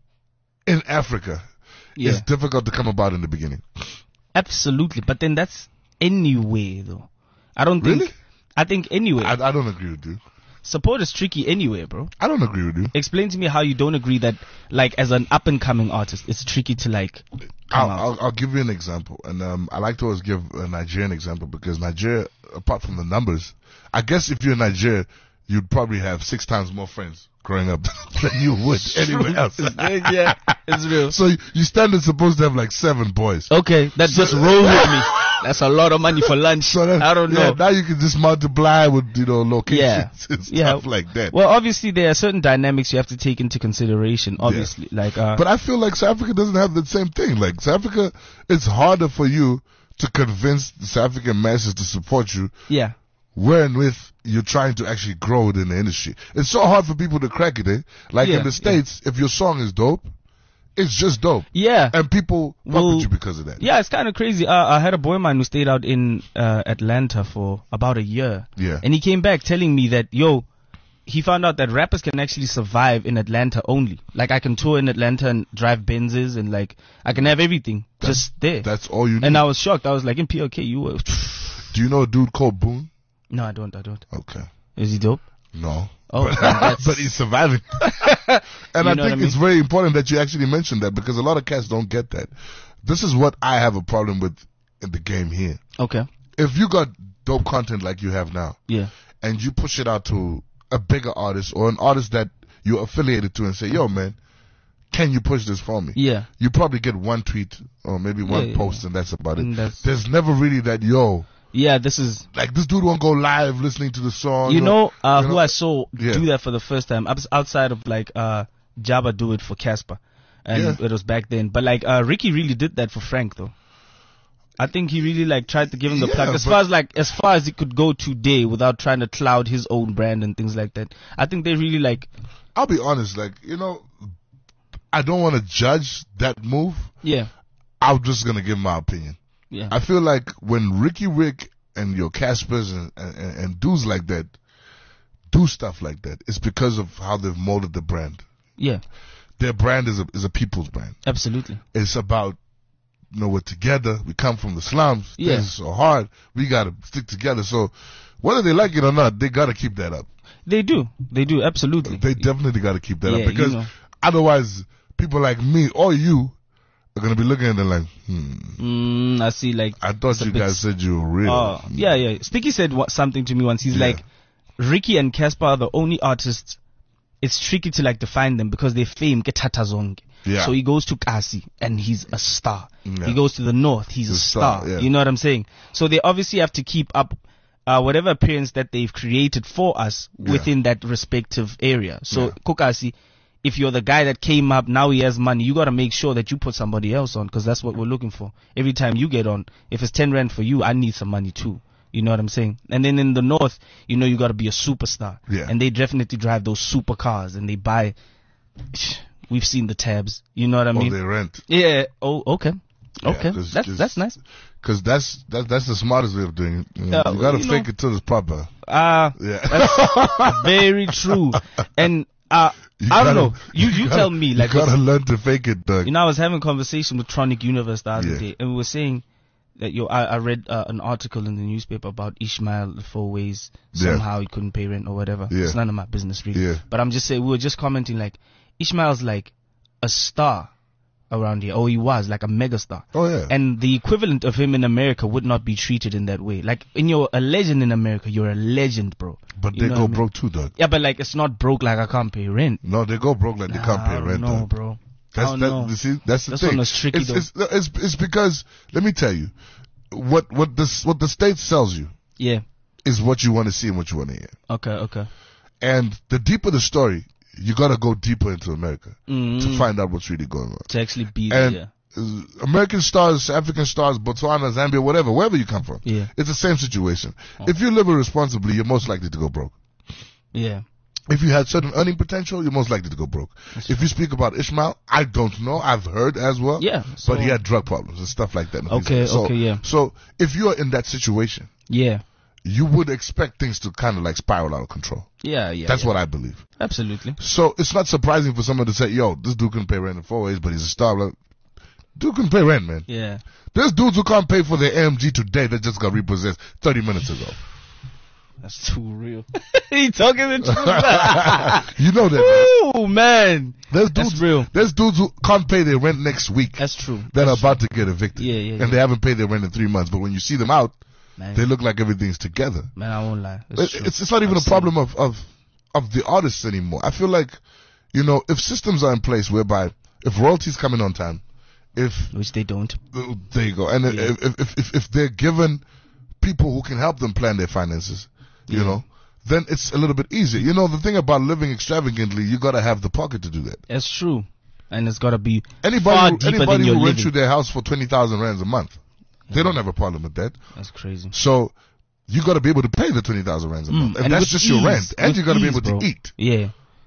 in Africa Yeah, is difficult to come about in the beginning? absolutely. But then that's anyway, though. I don't think. Really? I think anyway. I, I don't agree with you. Support is tricky anyway, bro. I don't agree with you. Explain to me how you don't agree that, like, as an up and coming artist, it's tricky to like I'll, come out. I'll, I'll give you an example, and um, I like to always give a Nigerian example because Nigeria, apart from the numbers, I guess if you're in Nigeria, you'd probably have six times more friends growing up than you would anywhere else. Yeah, it's real. So you, you stand is supposed to have like seven boys. Okay, that just roll with me. That's a lot of money for lunch. So that, I don't yeah, know. now you can just multiply with, you know, locations Yeah. and Yeah. stuff like that. Well, obviously there are certain dynamics you have to take into consideration. Obviously, like uh, But I feel like South Africa doesn't have the same thing. Like South Africa, it's harder for you to convince the South African masses to support you, yeah, wherewith you're trying to actually grow within the industry. It's so hard for people to crack it, eh? Like Yeah, in the States, if your song is dope, it's just dope. Yeah. And people fuck Well, with you because of that. Yeah, it's kind of crazy. Uh, I had a boy of mine who stayed out in uh, Atlanta for about a year. Yeah. And he came back telling me that, yo, he found out that rappers can actually survive in Atlanta only. Like, I can tour in Atlanta and drive Benzes and, like, I can have everything just there. That's all you need. And I was shocked. I was like, in P L K, you were... Do you know a dude called Boone? No, I don't. I don't. Okay. Is he dope? No. Oh, but, then that's- but he's surviving. And You I know think what I mean? it's very important that you actually mentioned that because a lot of cats don't get that. This is what I have a problem with in the game here. Okay. If you got dope content like you have now, Yeah. and you push it out to a bigger artist or an artist that you're affiliated to and say, yo, man, can you push this for me? Yeah. You probably get one tweet or maybe one Yeah, yeah, post and that's about And it. that's- There's never really that, yo, Yeah, this is... like this dude won't go live listening to the song. You know, uh, you who know? I saw Yeah. do that for the first time Ups- outside of like uh, Jabba do it for Casper, and Yeah. it was back then. But like uh, Ricky really did that for Frank though. I think he really like tried to give him the Yeah, plug as but- far as like as far as he could go today without trying to cloud his own brand and things like that. I think they really like I'll be honest, like, you know, I don't want to judge that move. yeah I'm just going to give my opinion. yeah I feel like when Ricky Rick and your Caspers and, and, and dudes like that do stuff like that, it's because of how they've molded the brand. yeah Their brand is a, is a people's brand. absolutely It's about, you know, we're together. We come from the slums. Yeah. Things are so hard. We got to stick together. So whether they like it or not, they got to keep that up. they do they do absolutely They definitely got to keep that Yeah, up because you know. otherwise people like me or you are going to be looking at them like, hmm, mm, I see like I thought it's a you bit guys said you were real. Oh, yeah, yeah. Sticky said what, something to me once. He's Yeah. like, Ricky and Casper are the only artists. It's tricky to like define them because they fame Ketata Zonke. Yeah. So he goes to Kasi and he's a star. Yeah. He goes to the north, he's The a star, star. yeah. You know what I'm saying? So they obviously have to keep up uh, whatever appearance that they've created for us Yeah. within that respective area. So Yeah. Kokasi, if you're the guy that came up, now he has money, you got to make sure that you put somebody else on because that's what we're looking for. Every time you get on, if it's ten rand for you, I need some money too. You know what I'm saying? And then in the north, you know, you got to be a superstar. Yeah. And they definitely drive those supercars and they buy. We've seen the tabs. You know what I Or mean? they rent. Yeah. Oh, okay. Yeah, Okay. 'cause- that's 'cause- that's nice. Cause that's, that, that's the smartest way of doing it. You, know, Yeah, you gotta you fake know- it till it's proper. Uh, Yeah. very true. And uh, You I don't gotta- know. You you gotta- tell me. Like, you gotta what's- learn to fake it, Doug. you know, I was having a conversation with Tronic Universe the other Yeah. day, and we were saying that yo, I, I read uh, an article in the newspaper about Ishmael the four ways Yeah. somehow he couldn't pay rent or whatever. Yeah. It's none of my business really. Yeah. But I'm just saying we were just commenting like Ishmael's like a star around here, or he was like a megastar. Oh yeah. And the equivalent of him in America would not be treated in that way. Like, in you're a legend in America, you're a legend, bro. but You they know go what I mean? broke too, Doug. Yeah, but like, it's not broke like I can't pay rent. No, they go broke like they can't pay Nah, I don't rent, know, Doug. bro. That's I don't that. know. You see, that's the That's thing. one that's tricky, it's, though. it's, it's it's because let me tell you, what what this what the state sells you Yeah. is what you want to see and what you want to hear. Okay, okay. And the deeper the story, you gotta go deeper into America Mm, to find out what's really going on. to actually be there, And yeah. uh, American stars, African stars, Botswana, Zambia, whatever, wherever you come from, Yeah. it's the same situation. Oh. If you live irresponsibly, you're most likely to go broke. Yeah. If you had certain earning potential, you're most likely to go broke. If you speak about Ishmael, I don't know. I've heard as well. Yeah, but so- he had drug problems and stuff like that. and things Okay, like that. So, okay, yeah. So if you're in that situation, Yeah. you would expect things to kind of like spiral out of control. Yeah, yeah. That's yeah. what I believe. Absolutely. So it's not surprising for someone to say, yo, this dude can pay rent in four ways, but he's a star. Like, dude can pay rent, man. Yeah. There's dudes who can't pay for their A M G today that just got repossessed thirty minutes ago. That's too real. He talking the truth. You know that, man. Ooh, man. There's That's dudes, real. There's dudes who can't pay their rent next week. That's true. that That's are about to get evicted. Yeah, yeah, And yeah. they haven't paid their rent in three months. But when you see them out, Man, they look like everything's together. man, I won't lie. It's, It- true. It's, it's not even I've a seen problem of, of, of the artists anymore. I feel like, you know, if systems are in place whereby if royalties come in on time, if, it, which they don't. uh, there you go. And Yeah. if, if, if, if they're given people who can help them plan their finances, you Yeah. know, then it's a little bit easier. You know, the thing about living extravagantly, you gotta have the pocket to do that. That's true. And it's got to be far Anybody, who, deeper anybody than your who rents living. you their house for twenty thousand rands a month, they don't have a problem with that. That's crazy. So you got to be able to pay the twenty thousand rands a month, Mm, and, and that's with just your ease. rent, and With you got to be ease, able bro. to eat. Yeah.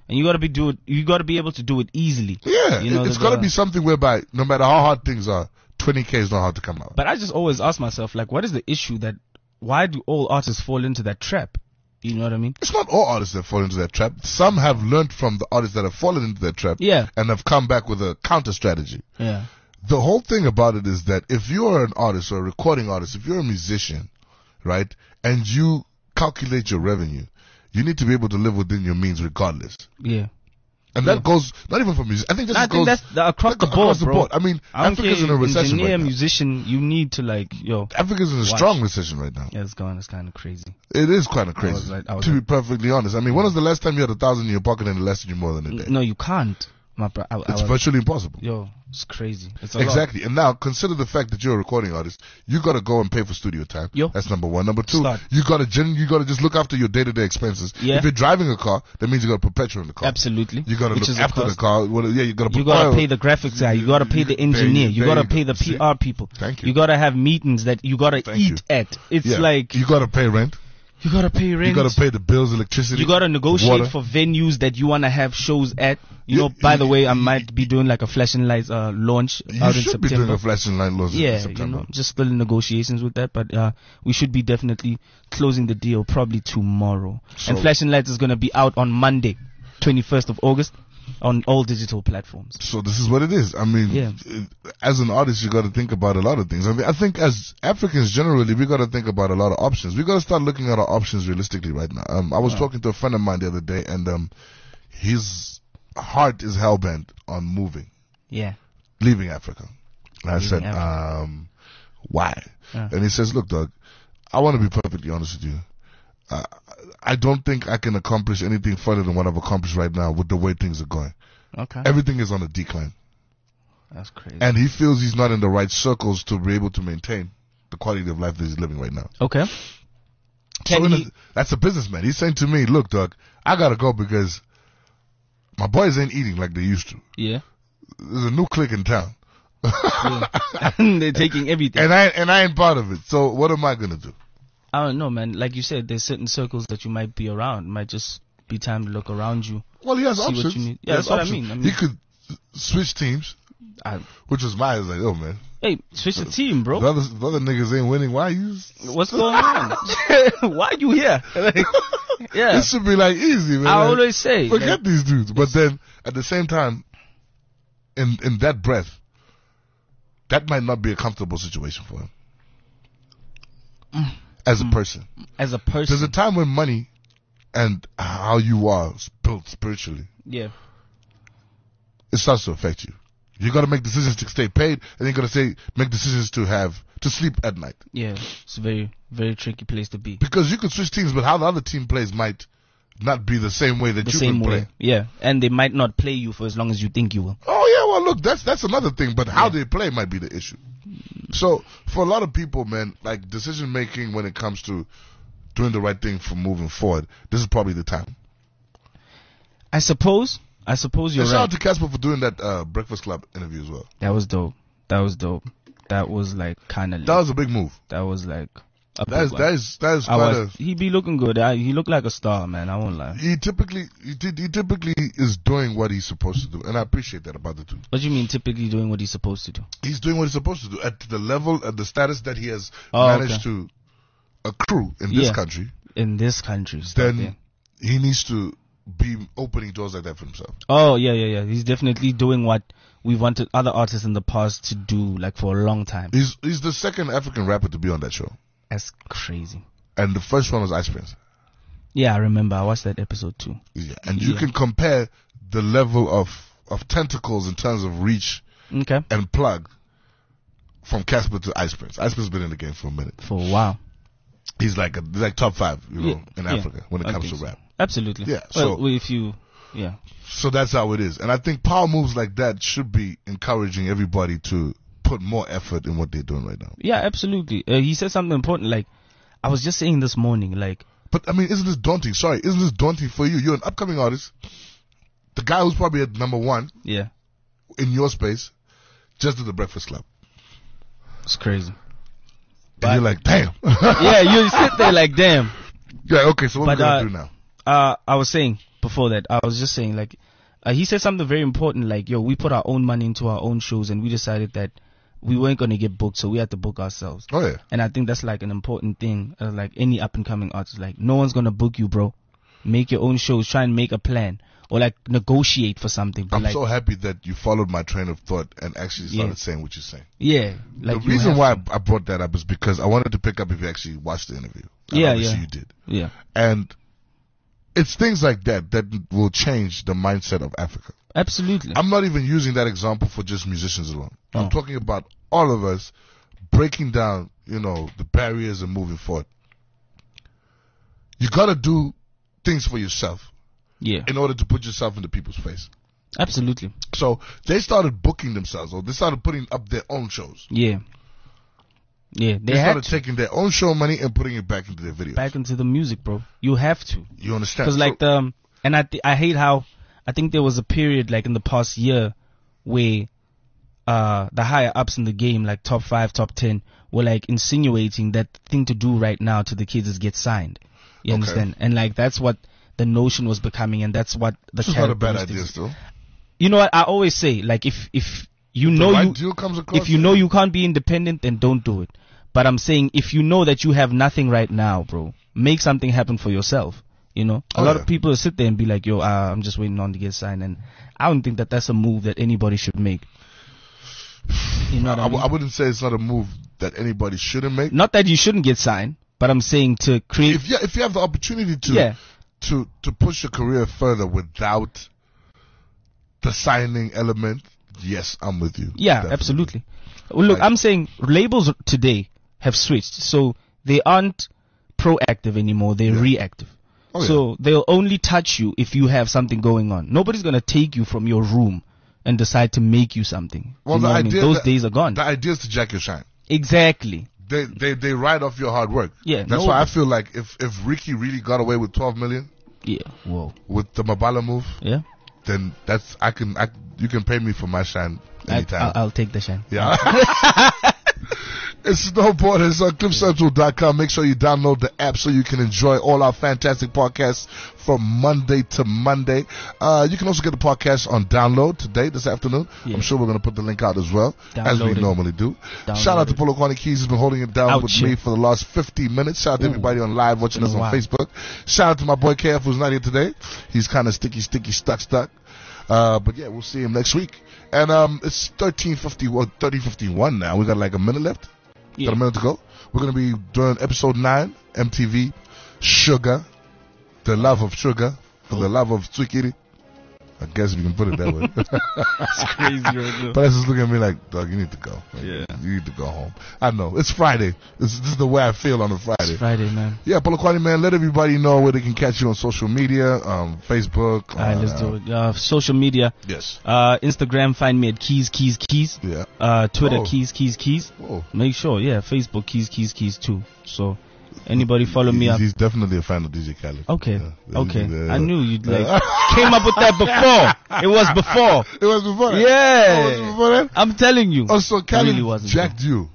and you gotta be do it. You gotta be able to do it easily. Yeah, you know, it, it's the- got to the- be something whereby no matter how hard things are, twenty K is not hard to come out. But I just always ask myself, like, what is the issue that? Why do all artists fall into that trap? You know what I mean? It's not all artists that fall into that trap. Some have learned from the artists that have fallen into that trap Yeah. and have come back with a counter strategy. Yeah. The whole thing about it is that if you're an artist or a recording artist, if you're a musician, right, and you calculate your revenue, you need to be able to live within your means regardless. Yeah. And that goes not even for music. I think this I goes think that's the, across like, the board, across the bro. board. I mean, I don't Africa's care, in a recession engineer, right now. musician, you need to like, yo. Africa's in a Watch. strong recession right now. Yeah, it's going. It's kind of crazy. It is kind of I was crazy, like- I was to like- be perfectly honest. I mean, when was the last time you had a thousand in your pocket and it lasted you more than a day? No, you can't. My bro, I, I It's was, virtually impossible. yo, it's crazy. It's a lot. Exactly. And now consider the fact that you're a recording artist. You gotta go and pay for studio time. Yo. That's number one. Number two, Start. you gotta gen- you gotta just look after your day to day expenses. Yeah. If you're driving a car, that means you gotta put petrol in the car. Absolutely. You gotta Which look is a after the cost. car. Well, yeah, you gotta put You gotta oil. pay the graphics guy. You gotta pay the There you- engineer. You there gotta you pay go. the See? P R people. Thank you. You gotta have meetings that you gotta Thank eat you. at. It's Yeah. like you gotta pay rent. you gotta pay rent. You gotta pay the bills, electricity. You gotta negotiate water. for venues that you wanna have shows at. You Yeah, know, by the you- way, I might be doing like a flashing lights uh, launch You out in should be doing September. a flashing light laws in Yeah, you September. know, just still in negotiations with that, but uh, we should be definitely closing the deal probably tomorrow. So- and Flashing Lights is gonna be out on Monday, twenty-first of August, on all digital platforms. So this is what it is. I mean, Yeah. it- as an artist, you got to think about a lot of things. I mean, I think as Africans generally, we got to think about a lot of options. We got to start looking at our options realistically right now. Um, I was Wow. talking to a friend of mine the other day, and um, his heart is hell bent on moving, Yeah. leaving Africa. And I Leaving said, Africa. um, why? Yeah. And he says, look, Doug, I want to be perfectly honest with you. Uh, I don't think I can accomplish anything further than what I've accomplished right now with the way things are going. Okay. Everything is on a decline. That's crazy. And he feels he's not in the right circles to be able to maintain the quality of life that he's living right now. Okay. Can so in he? a, that's a businessman. He's saying to me, look, Doug, I gotta go because my boys ain't eating like they used to. Yeah. There's a new clique in town. yeah. They're taking everything. And I and I ain't part of it. So what am I gonna do? I don't know, man. Like you said, there's certain circles that you might be around. It might just be time to look around you. Well, he has See what options. you need. He Yeah, has that's what I options. mean. I mean- He could switch teams, I, which was my. I was like, oh man, hey, switch the team, bro. the other, the other niggas ain't winning. Why you? What's going on? Why are you here? Like, yeah. This should be like easy, man. I Like, always say, forget like, these dudes. But then at the same time, in in that breath, that might not be a comfortable situation for him as a person. as a person, There's a time when money and how you are built spiritually, yeah, it starts to affect you. You got to make decisions to stay paid, and you got to say make decisions to have to sleep at night, yeah. It's a very, very tricky place to be. because you could switch teams, but how the other team plays might not be the same way that The you same can way, play. yeah. And they might not play you for as long as you think you will. Oh yeah, well look, that's that's another thing, but how they play might be the issue. So for a lot of people, man, like decision making when it comes to doing the right thing for moving forward, this is probably the time. I suppose. I suppose you're And shout right. out to Casper for doing that uh, Breakfast Club interview as well. That was dope. That was dope. That was like kind of. That was a big move. That was like. A That is big that one. is that is I quite was, he be looking good. I, he looked like a star, man. I won't lie. a. He typically he, did, he typically is doing what he's supposed to do, and I appreciate that about the two. What do you mean typically doing what he's supposed to do? He's doing what he's supposed to do at the level, at the status that he has Oh, managed okay. to accrue in this Yeah. country. In this country. stuff, Then yeah. he needs to be opening doors like that for himself. Oh, yeah, yeah, yeah. He's definitely doing what we wanted other artists in the past to do, like, for a long time. He's he's the second African rapper to be on that show, That's crazy. and the first one was Ice Prince. Yeah, I remember. I watched that episode too. Yeah, and you Yeah. can compare the level of of tentacles in terms of reach Okay. and plug from Casper to Ice Prince. Ice Prince's been in the game for a minute. For a while. He's like a, he's like top five, you know, Yeah, in yeah. Africa when it I comes think to so. rap. Absolutely. Yeah, Well, so- if you, yeah. So that's how it is, and I think power moves like that should be encouraging everybody to put more effort in what they're doing right now. Yeah, absolutely. Uh, he said something important. Like, I was just saying this morning, like, But I mean, isn't this daunting? Sorry, isn't this daunting for you? You're an upcoming artist. The guy who's probably at number one yeah, in your space just did the Breakfast Club, it's crazy. and you're like, damn. Yeah, you sit there like, damn. Yeah. Okay. So what But, we gonna uh, do now? Uh, I was saying, before that, I was just saying, like, uh, he said something very important, like, yo, we put our own money into our own shows, and we decided that we weren't going to get booked, so we had to book ourselves. Oh, yeah. And I think that's, like, an important thing, uh, like, any up-and-coming artist. Like, no one's going to book you, bro. Make your own shows. Try and make a plan. Or, like, negotiate for something. But I'm like, so happy that you followed my train of thought and actually started Yeah. saying what you're saying. Yeah. Like, the you reason have why to. I brought that up is because I wanted to pick up if you actually watched the interview. And Yeah, obviously yeah. you did. Yeah. And it's things like that that will change the mindset of Africa. Absolutely. I'm not even using that example for just musicians alone. I'm Oh. talking about all of us breaking down, you know, the barriers and moving forward. You gotta do things for yourself Yeah. in order to put yourself into people's face. Absolutely. So they started booking themselves, or they started putting up their own shows. Yeah. Yeah. They, They had started to. taking their own show money and putting it back into their videos. Back into the music, bro. You have to. You understand? Because, like, So- the, um, and I, th- I hate how, I think there was a period, like, in the past year where, uh, the higher ups in the game, like top five, top ten, were, like, insinuating that the thing to do right now to the kids is get signed. You Okay. understand? And, like, that's what the notion was becoming, and that's what the This is not a bad characteristics- idea still. You know what? I always say, like, if, if you know the right you, deal comes across, if you know you can't be independent, then don't do it. But I'm saying, if you know that you have nothing right now, bro, make something happen for yourself. You know, a Oh, lot yeah. of people sit there and be like, yo, uh, I'm just waiting on to get signed. And I don't think that that's a move that anybody should make. You know what I, I, w- mean? I wouldn't say it's not a move that anybody shouldn't make. Not that you shouldn't get signed, but I'm saying to create. If you if you have the opportunity to Yeah. to to push your career further without the signing element, yes, I'm with you. Yeah, Definitely. absolutely. Well, look, Like- I'm saying labels today have switched, so they aren't proactive anymore. They're Yeah. reactive. Oh, yeah. So they'll only touch you if you have something going on. Nobody's gonna take you from your room and decide to make you something. Well, you know the what I mean? idea Those that- days are gone. The idea is to jack your shine. Exactly. They they they ride off your hard work. Yeah, That's no- why I feel like if if Ricky really got away with twelve million Yeah. Whoa. with the Mabala move, Yeah. then that's I can I you can pay me for my shine I, anytime. I'll, I'll take the shine. Yeah. It's No Borders on clip central dot com. Make sure you download the app so you can enjoy all our fantastic podcasts from Monday to Monday. Uh, you can also get the podcast on download today, this afternoon. Yeah. I'm sure we're going to put the link out as well, as we Download it. normally do. Download Shout out to it. Polokwane Keys, who's been holding it down Out with here. me for the last fifty minutes. Shout out to Ooh. everybody on live watching Been us a on while. Facebook. Shout out to my boy K F, who's not here today. He's kind of sticky, sticky, stuck, stuck. Uh, but yeah, we'll see him next week. And um, it's thirteen fifty, well, thirty fifty-one now. We got like a minute left. Yeah. Got a minute to go. We're going to be doing episode nine, M T V, Sugar, the love of sugar, for the love of Twikiri. I guess we can put it that way. It's crazy right now. But that's just looking at me like, dog, you need to go. Like, Yeah. You need to go home. I know. It's Friday. This, this is the way I feel on a Friday. It's Friday, man. Yeah, Polokwane, man, let everybody know where they can catch you on social media, um, Facebook. All right, let's do it. Uh, social media. Yes. Uh, Instagram, find me at Keys, Keys, Keys. Yeah. Uh, Twitter, Oh. Keys, Keys, Keys. Whoa. Make sure, yeah, Facebook, Keys, Keys, Keys too. So, anybody follow me He's, up. he's definitely a fan of D J Khaled. Okay, Yeah. okay. Yeah. I knew you'd like came up with that before. It was before. It was before that? Yeah. Oh, it was before that? I'm telling you. Oh, so Khaled really wasn't, jacked you.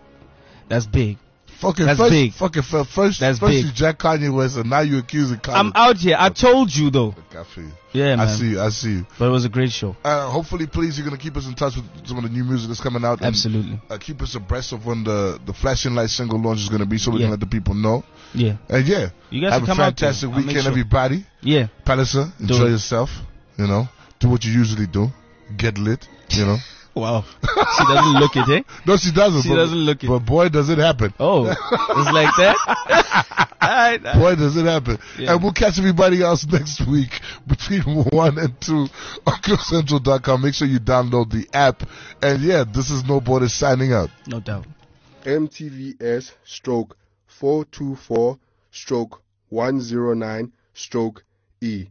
That's big. Fucking That's first, big. Fucking f- first, That's first big. you jack Kanye West, and now you accusing Khaled. I'm out here. I told you though. I feel you. Yeah, man. I see you. I see you. But it was a great show. Uh, hopefully, please, you're gonna keep us in touch with some of the new music that's coming out. and, Absolutely. Uh, keep us abreast of when the the Flashing Light single launch is gonna be, so we Yeah. can let the people know. Yeah. And yeah, You guys have can a come out there. fantastic I'll make weekend, sure. everybody. Yeah. Palliser, Do enjoy it. yourself. You know, do what you usually do. Get lit. You know. Wow. She doesn't look it, eh? No, she doesn't. She but, doesn't look it. But boy, does it happen. Oh, it's like that. All right. Boy, does it happen. Yeah. And we'll catch everybody else next week between one and two on clip central dot com. Make sure you download the app. And yeah, this is No Borders signing out. No doubt. M T V S stroke four two four stroke one zero nine stroke E.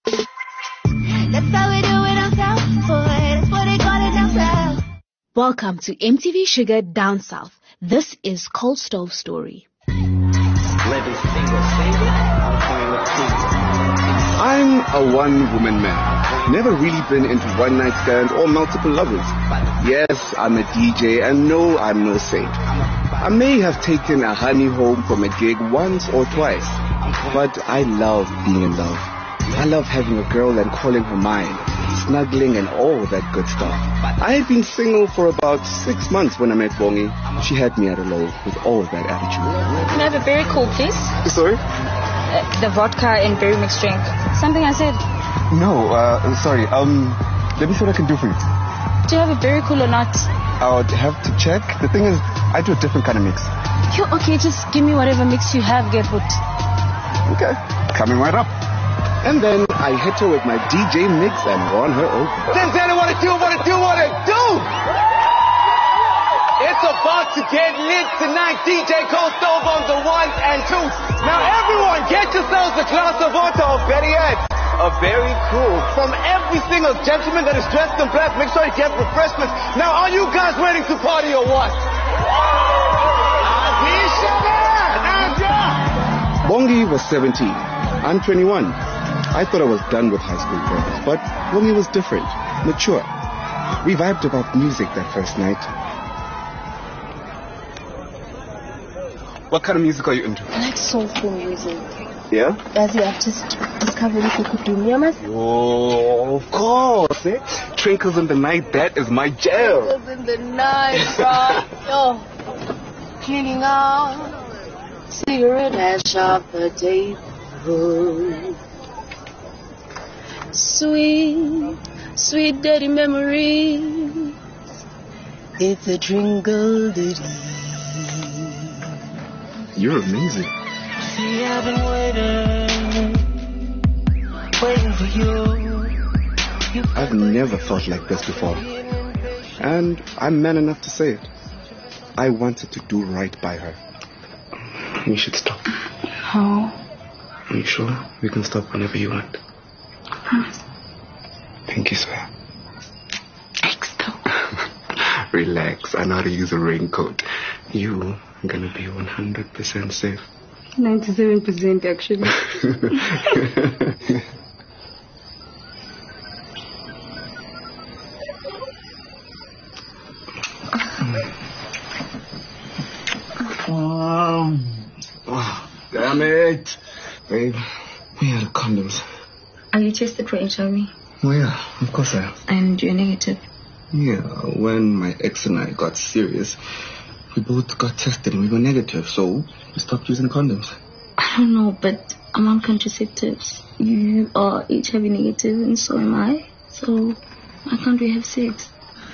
That's how we do it down south, boy. That's what they call it down south. Welcome to M T V Sugar Down South. This is Cold Stove Story. Living single, single, I'm playing with two. I'm a one-woman man. Never really been into one-night stands or multiple lovers. Yes, I'm a D J, and no, I'm no saint. I may have taken a honey home from a gig once or twice, but I love being in love. I love having a girl and calling her mine, snuggling and all that good stuff. I had been single for about six months when I met Bongi. She had me at a low with all of that attitude. Can I have a berry cool, please? Sorry? Uh, the vodka and berry mixed drink. Something I said. No, uh, sorry. Um, let me see what I can do for you. Do you have a berry cool or not? I would have to check. The thing is, I do a different kind of mix. You okay? Just give me whatever mix you have, Gertwood. Okay, coming right up. And then I hit her with my D J mix and won her over. Denzel, what it do, what it do, what it do? It's about to get lit tonight. D J Cold Stove on the ones and twos. Now everyone, get yourselves a glass of water, or better yet, a very cool. From every single gentleman that is dressed in black, make sure you get refreshments. Now, are you guys ready to party or what? Bongi was seventeen. I'm twenty-one. I thought I was done with high school girls, but Bongi was different, mature. We vibed about music that first night. What kind of music are you into? I like soulful music. Yeah? As the artist discovered Kukudumiamas. Oh, of course. Eh? Twinkles in the Night, that is my jam. Twinkles in the night, bro. Yo. Cleaning out. Cigarette ash off the table. Sweet, sweet dirty memories. It's a twinkle ditty. You're amazing. See, I've been waiting, waiting for you. you I've never felt like this before. And I'm man enough to say it. I wanted to do right by her. We should stop. How? Are you sure? We can stop whenever you want. Promise. Pinky swear. Relax, I know how to use a raincoat. You are gonna be one hundred percent safe. ninety-seven percent actually. um, oh, damn it. Babe, we had condoms. Are you tested for H I V? Oh yeah, of course I am. And you're negative? Yeah, when my ex and I got serious, we both got tested and we were negative, so we stopped using condoms. I don't know, but I'm on contraceptives. You are H I V negative and so am I. So why can't we have sex?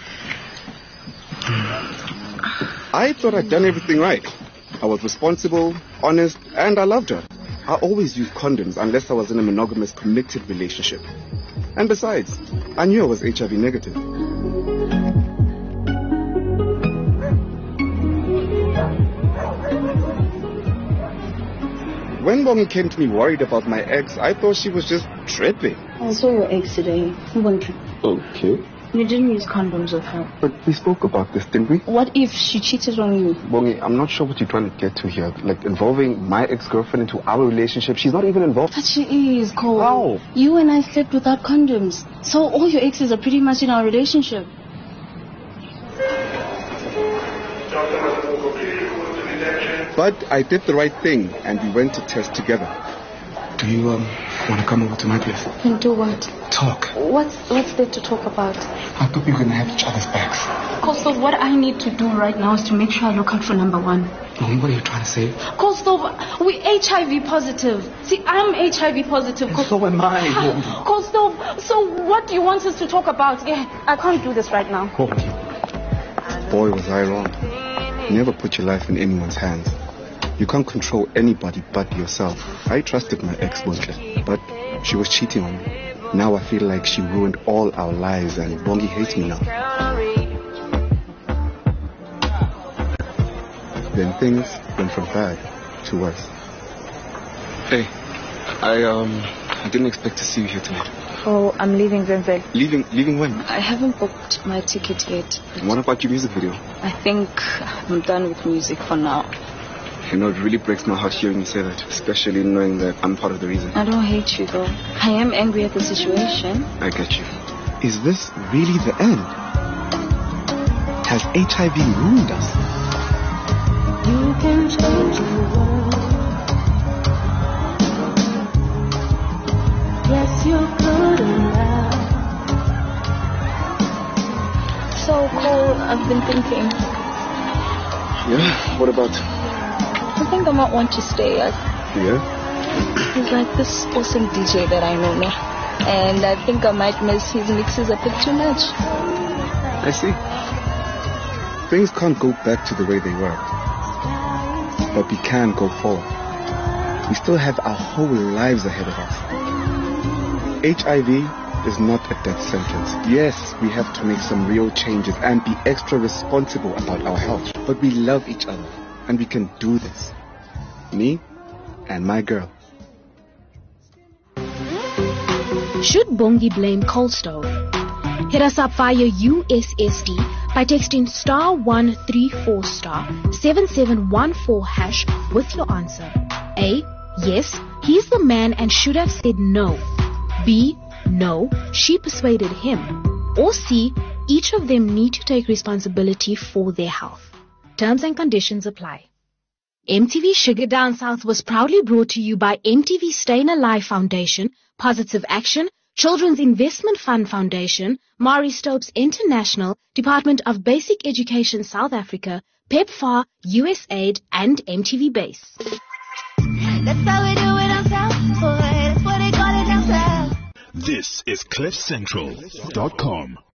I thought I'd done everything right. I was responsible, honest, and I loved her. I always used condoms unless I was in a monogamous, committed relationship. And besides, I knew I was H I V negative. When Bongi came to me worried about my ex, I thought she was just tripping. I saw your ex today. He won't trip. Okay. You didn't use condoms with her. But we spoke about this, didn't we? What if she cheated on you? Bongi, I'm not sure what you're trying to get to here. Like, involving my ex-girlfriend into our relationship. She's not even involved. But she is, Cole. How? You and I slept without condoms. So all your exes are pretty much in our relationship. But I did the right thing, and we went to test together. Do you um want to come over to my place? And do what? Talk. What's what's there to talk about? I thought we were going to have each other's backs. Costo, what I need to do right now is to make sure I look out for number one. Mommy, what are you trying to say? Costo, we H I V positive. See, I'm H I V positive. And so am I. Costo, so what do you want us to talk about? Yeah, I can't do this right now. Oh. Boy, was I wrong. Never put your life in anyone's hands. You can't control anybody but yourself. I trusted my ex, Bongi, but she was cheating on me. Now I feel like she ruined all our lives and Bongi hates me now. Then things went from bad to worse. Hey, I um I didn't expect to see you here tonight. Oh, I'm leaving Zenzel. Leaving leaving when? I haven't booked my ticket yet. What about your music video? I think I'm done with music for now. You know, it really breaks my heart hearing you say that, especially knowing that I'm part of the reason. I don't hate you, though. I am angry at the situation. I get you. Is this really the end? Has H I V ruined us? You can change the world. Yes, So, Cole, I've been thinking. Yeah? What about? I think I might want to stay. Like, Yeah? he's like this awesome D J that I know now. And I think I might miss his mixes a bit too much. I see. Things can't go back to the way they were. But we can go forward. We still have our whole lives ahead of us. H I V is not a death sentence. Yes, we have to make some real changes and be extra responsible about our health. But we love each other, and we can do this. Me and my girl. Should Bongi blame Cold Stove? Hit us up via U S S D by texting star one three four star seven seven one four hash with your answer. A. Yes, he's the man and should have said no. B. No, she persuaded him. Or C. Each of them need to take responsibility for their health. Terms and conditions apply. M T V Sugar Down South was proudly brought to you by M T V Staying Alive Foundation, Positive Action, Children's Investment Fund Foundation, Mari Stopes International, Department of Basic Education South Africa, PEPFAR, U S A I D, and M T V Base. That's how we do it on South, boy. That's what they call it down south. This is cliff central dot com.